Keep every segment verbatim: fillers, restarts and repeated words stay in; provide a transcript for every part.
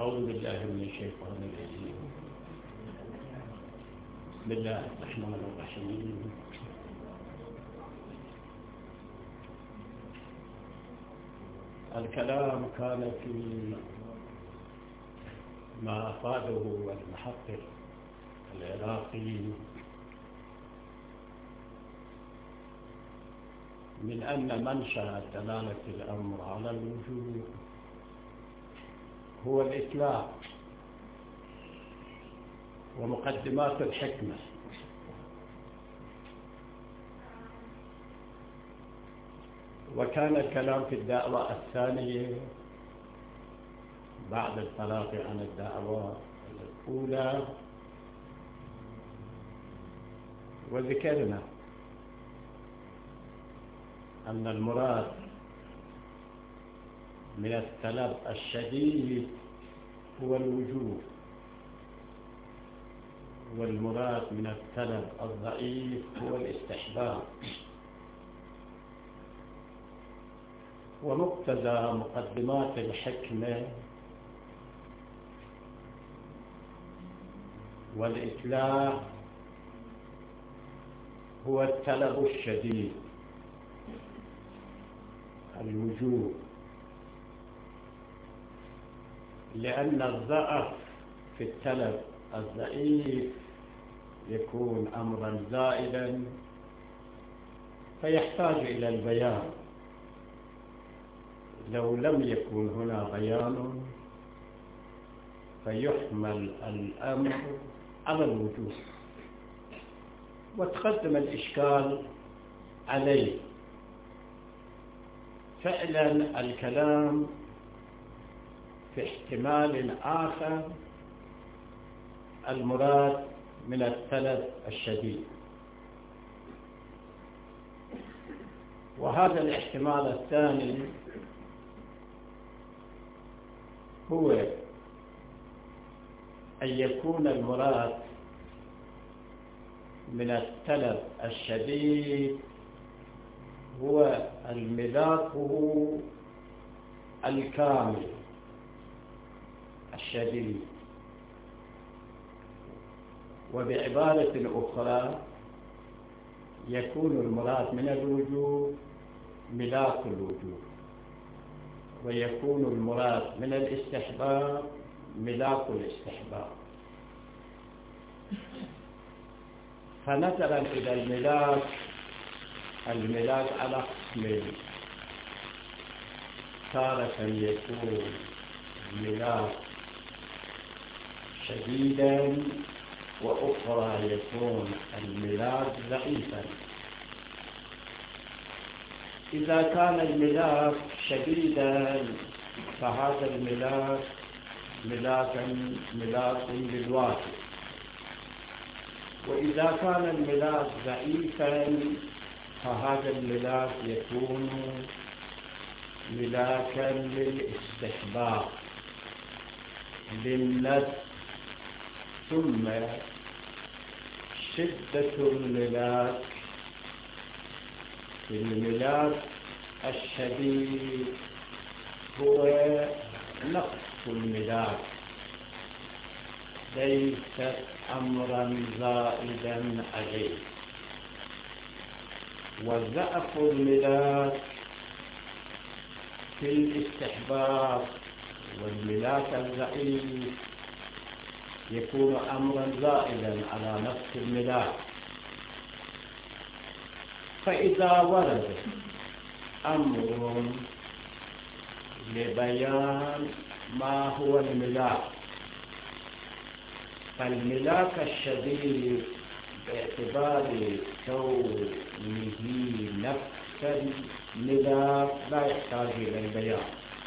أعوذ بالله من الشيطان الرجيم. بسم الله الرحمن الرحيم. الكلام كان في ما أفاده المحقق العراقي من أن منشأ دلالة الأمر على الوجود هو الإطلاق ومقدمات الحكمة، وكان الكلام في الدعوة الثانية بعد الفراغ عن الدعوة الأولى، وذكرنا أن المراد من الطلب الشديد هو الوجود، والمراد من الطلب الضعيف هو الاستحباب. ومقتضى مقدمات الحكمة والإطلاق هو الطلب الشديد الوجود، لأن الضعف في الطلب الضعيف يكون أمرا زائدا فيحتاج إلى البيان. لو لم يكن هنا بيان فيحمل الأمر على الوجود، وتقدم الإشكال عليه. فعلا الكلام في احتمال آخر المراد من الطلب الشديد، وهذا الاحتمال الثاني هو أن يكون المراد من الطلب الشديد هو الملاكه الكامل الشديد، وبعبارة أخرى يكون المراد من الوجود ملاك الوجود، ويكون المراد من الاستحباب ملاك الاستحباب. فنظرا إلى الملاك، الملاك على قسمين: تارة يكون ملاك شديدا، وأخرى يكون الملاك ضعيفا. إذا كان الملاك شديدا فهذا الملاك ملاكا ملاك للواجب، وإذا كان الملاك ضعيفا فهذا الملاك يكون ملاكا للاستحباب للندب. ثم شدة الملاك في الملاك الشديد هو نقص الملاك، ليس أمرا زائدا عليه. وضعف الملاك في الاستحباب والملاك الضعيف يكون أمرا زائدا على نفس الملاك. فإذا ورد أمر لبيان ما هو الملاك، فالملاك الشديد باعتبار كونه نفس الملاك لا يحتاج إلى البيان،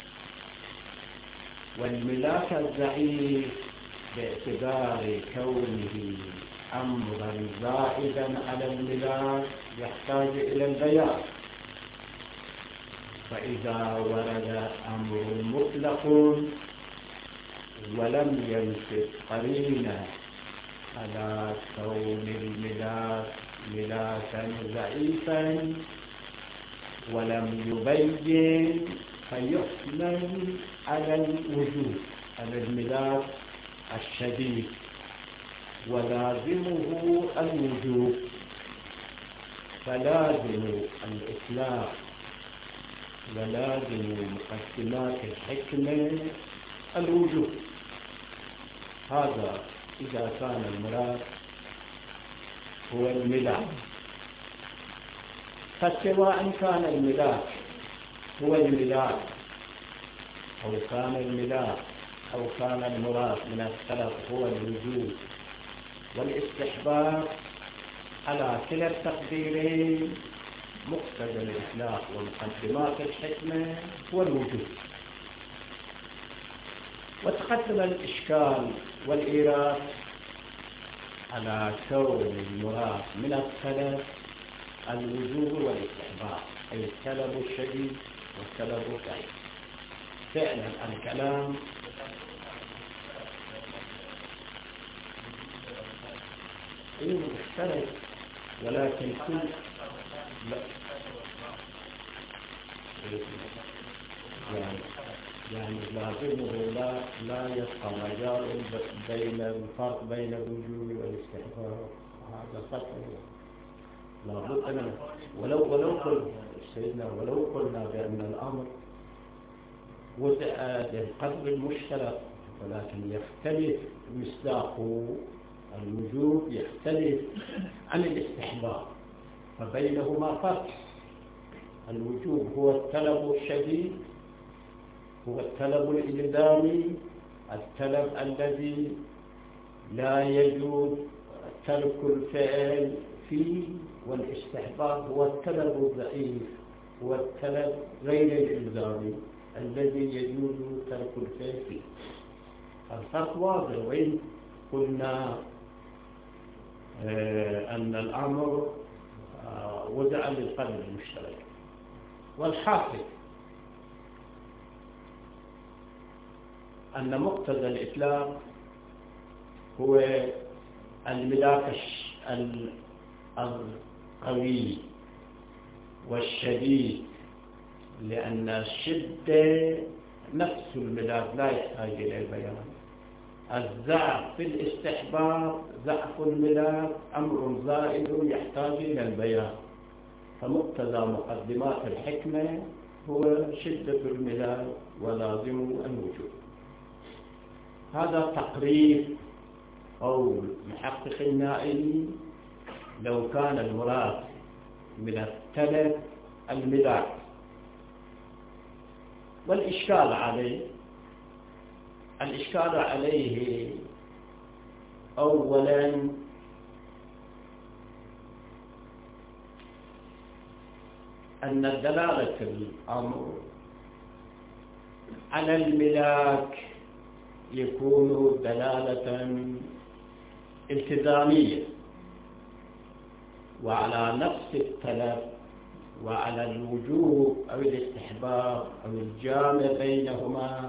والملاك الضعيف باعتبار كونه أمرا زائدا على الملاك يحتاج إلى البيان. فإذا ورد أمر مطلق ولم ينصب قرينة على كون الملاك ملاكا ضعيفا ولم يبين فيحمل على الوجود، على الملاك الشديد ولازمه الوجوب، فلازم الإطلاق ولازم مقدمات الحكمة الوجوب. هذا إذا كان المراد هو الملاك. فسواء كان الملاك هو الملاك أو كان الملاك أو كان المراد من السلف هو الوجوب والاستحباب، على كلا التقديرين مقتضى الإطلاق ومقدمات الحكمة هو الوجوب. وتقدم الإشكال والإيراد على كون المراد من السلف الوجوب والاستحباب، أي السلب الشديد والسلب الضعيف. فعلا الكلام إنه مختلف، ولكن كل لا يعني يعني لازمه لا لا يبقى مجال بين الفرق بين الوجوب والاستحباب. هذا خطأ لابد منه. ولو ولو قلنا سيدنا ولو قلنا بأن الأمر وضع للقلب المشترك، ولكن يختلف مصداقه، الوجوب يختلف عن الاستحباب، فبينهما فرق. الوجوب هو الطلب الشديد، هو الطلب الإلزامي، الطلب الذي لا يجوز ترك الفعل فيه، والاستحباب هو الطلب الضعيف، هو الطلب غير الإلزامي الذي يجوز ترك الفعل فيه. الفرق واضح. وإن قلنا أن الأمر وضع للقلب المشترك. والحاصل أن مقتضى الإطلاق هو الملاك القوي والشديد، لأن الشدة نفس الملاك لا يحتاج إلى البيان. الضعف في الاستحباب ضعف الملاك أمر زائد يحتاج إلى البيان، فمقتضى مقدمات الحكمة هو شدة الملاك ولازم الوجوب. هذا تقرير أو محقق النائي لو كان المراد من الثلاث الملاك. والإشكال عليه الإشكال عليه أولا أن دلالة الأمر على الملاك يكون دلالة التزامية، وعلى نفس الطلب وعلى الوجوب أو الاستحباب أو الجامع بينهما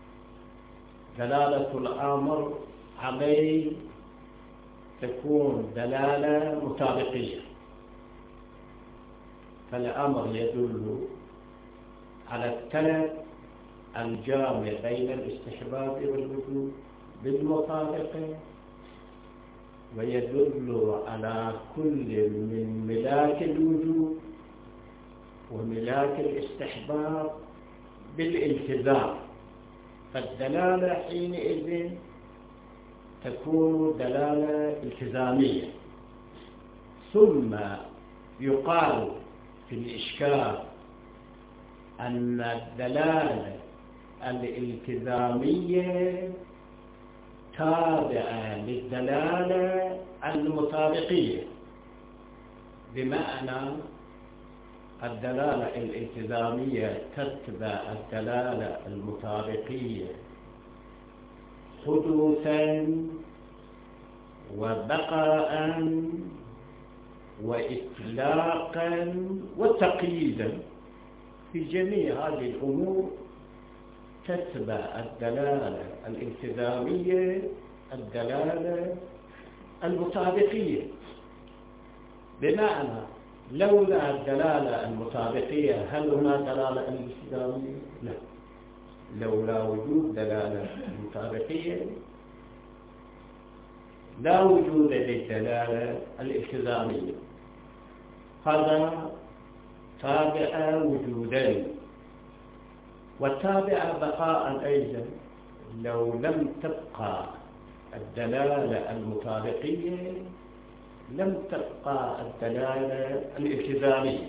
دلالة الأمر عليه تكون دلالة مطابقية. فالأمر يدل على الطلب الجامع بين الاستحباب والوجوب بالمطابقة، ويدل على كل من ملاك الوجوب وملاك الاستحباب بالالتزام. فالدلالة حينئذ تكون دلالة التزامية. ثم يقال في الإشكال أن الدلالة الالتزامية تابعة للدلالة المطابقية، بمعنى الدلالة الالتزامية تتبع الدلالة المطابقية حدوثا وبقاء وإطلاقا وتقييدا. في جميع هذه الأمور تتبع الدلالة الالتزامية الدلالة المطابقية، بمعنى لولا الدلالة المطابقية هل هنا دلالة الالتزامية؟ لا. لولا وجود دلالة مطابقية لا وجود للدلالة الالتزامية. هذا تابع وجودا، والتابع بقاء أيضا. لو لم تبقى الدلالة المطابقية لم تبقى الدلالة الالتزامية.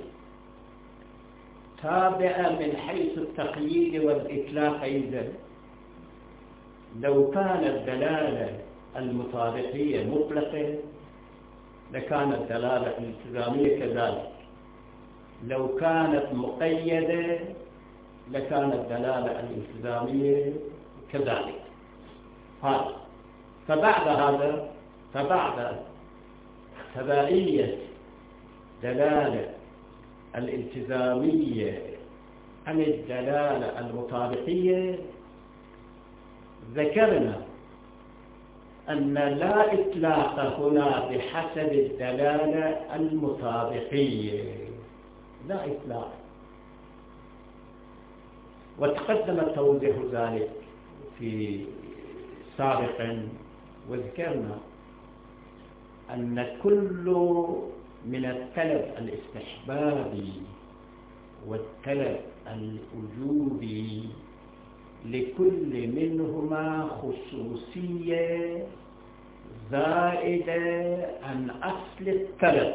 تابع من حيث التقييد والإطلاق أيضا. لو كانت الدلالة المطابقية مطلقة لكانت الدلالة الالتزامية كذلك. لو كانت مقيدة لكانت الدلالة الالتزامية كذلك. هذا فبعد هذا فبعد تبعية دلالة الالتزامية عن الدلالة المطابقية ذكرنا أن لا إطلاق هنا بحسب الدلالة المطابقية، لا إطلاق. وتقدم توضيح ذلك في سابقا، وذكرنا أن كل من الطلب الاستحبابي والطلب الوجوبي لكل منهما خصوصية زائدة عن أصل الطلب،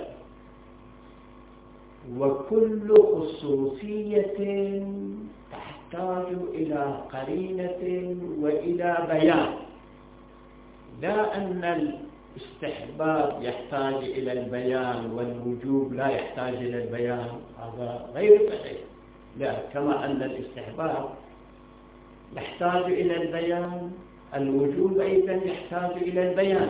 وكل خصوصية تحتاج إلى قرينة وإلى بيان. لا أن الاستحباب يحتاج إلى البيان والوجوب لا يحتاج إلى البيان، هذا غير صحيح. لا، كما أن الاستحباب يحتاج إلى البيان الوجوب أيضا يحتاج إلى البيان.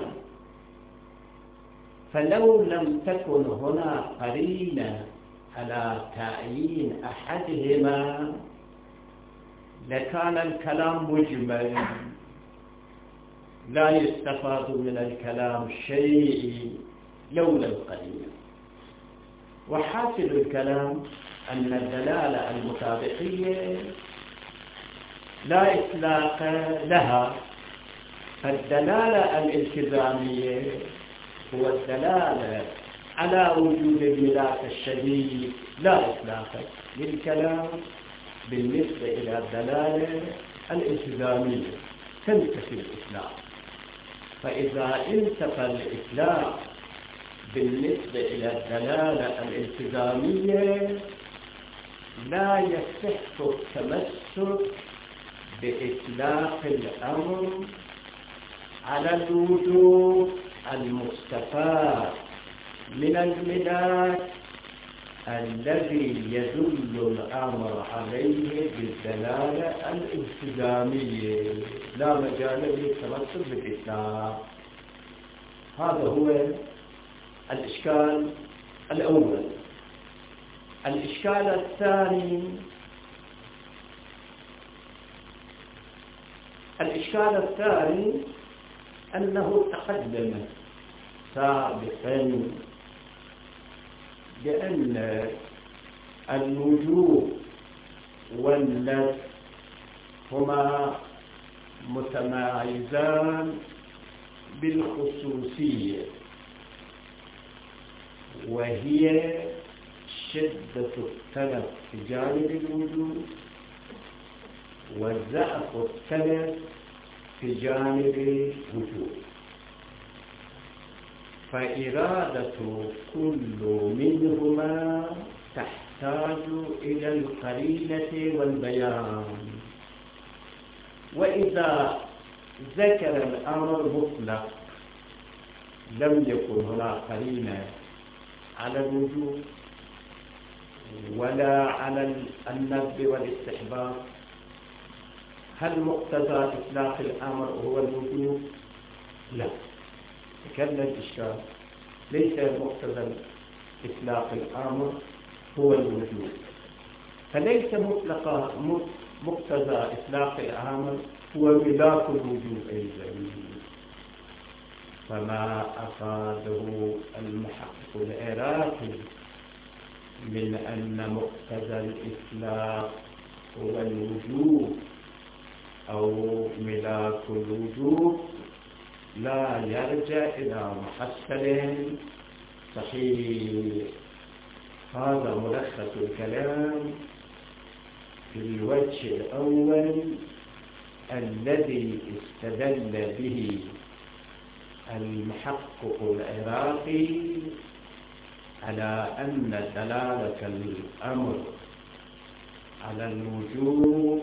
فلو لم تكن هنا قرينة على تعيين أحدهما لكان الكلام مجمل، لا يستفاد من الكلام شيء لولا القرينة. وحاصل الكلام أن الدلالة المطابقية لا إطلاق لها. فالدلالة الالتزامية هو الدلالة على وجود الملاك الشديد، لا إطلاق للكلام بالنسبة إلى الدلالة الالتزامية. تنتفي الإطلاق. فإذا انتفى الإطلاق بالنسبة إلى الدلالة الالتزامية لا يصح التمسك بإطلاق الأمر على الوجوب المستفاد من الملاك الذي يدل الأمر عليه بالدلالة الالتزامية. لا مجال للتمسك بالإطلاق. هذا هو الإشكال الأول. الإشكال الثاني الإشكال الثاني أنه تقدم سابقا بأن الوجوب والندب هما متمايزان بالخصوصية، وهي شدة الطلب في جانب الوجوب وضعف الطلب في جانب الوجوب. فإرادة كل منهما تحتاج إلى القرينة والبيان. وإذا ذكر الأمر مطلق لم يكن هنا قرينة على الوجوب ولا على الندب والاستحباب. هل مقتضى إطلاق الأمر هو الوجوب؟ لا. تكلم الإشكال. ليس مقتضى إطلاق الأمر هو الوجوب، فليس مطلق مقتضى إطلاق الأمر هو ملاك الوجوب أيضا. فما أفاده المحقق العراقي من أن مقتضى الإطلاق هو الوجوب أو ملاك الوجود لا يرجع إلى محصل صحيح. هذا ملخص الكلام في الوجه الأول الذي استدل به المحقق العراقي على أن دلالة الأمر على الوجوب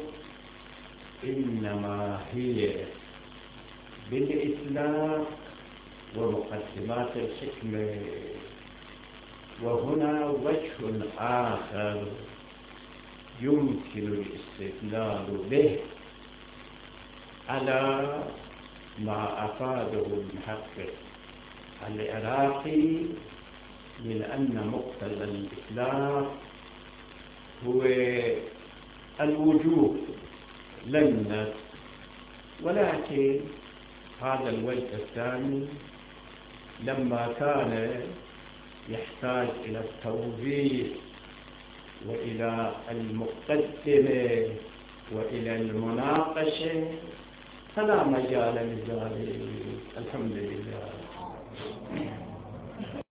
إنما هي بالإطلاق ومقدمات الحكمة. وهنا وجه آخر يمكن الاستدلال به على ما أفاده المحقق العراقي من أن مقتضى الإطلاق هو الوجوب لا النفي. ولكن هذا الوجه الثاني لما كان يحتاج إلى التوضيح وإلى المقدمة وإلى المناقشة فلا مجال لذلك. الحمد لله.